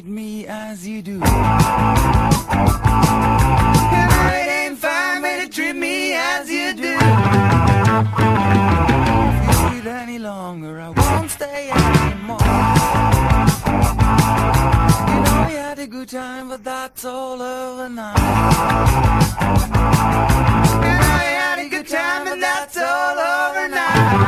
me as you do. And it ain't fine me to treat me as you do. If you wait any longer, I won't stay anymore. You know we had a good time, but that's all over now. You know we had a good time, but that's all over now.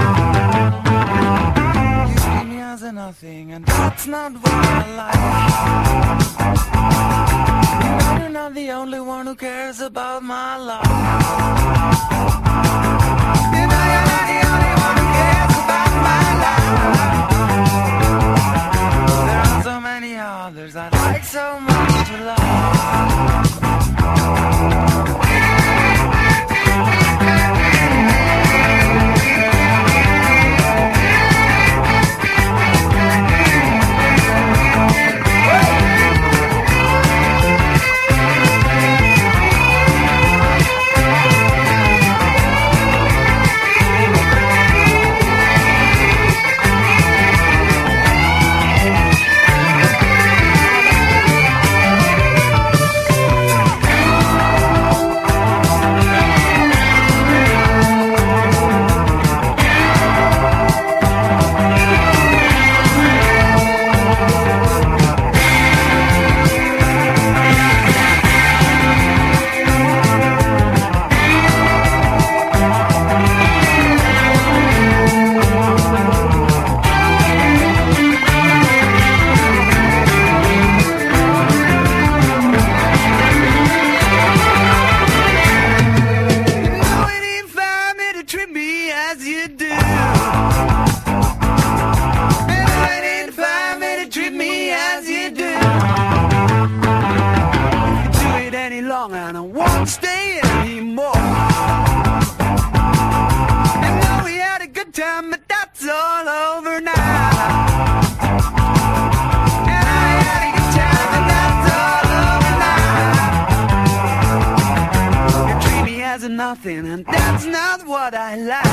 You treat me as a nothing, and that's not what I like. You know you're not the only one who cares about my life. You know you're not the only one who cares about my life. There are so many others I'd like so much to love. And I won't stay anymore. And know we had a good time, but that's all over now. And I had a good time, but that's all over now. You treat me as a nothing, and that's not what I like.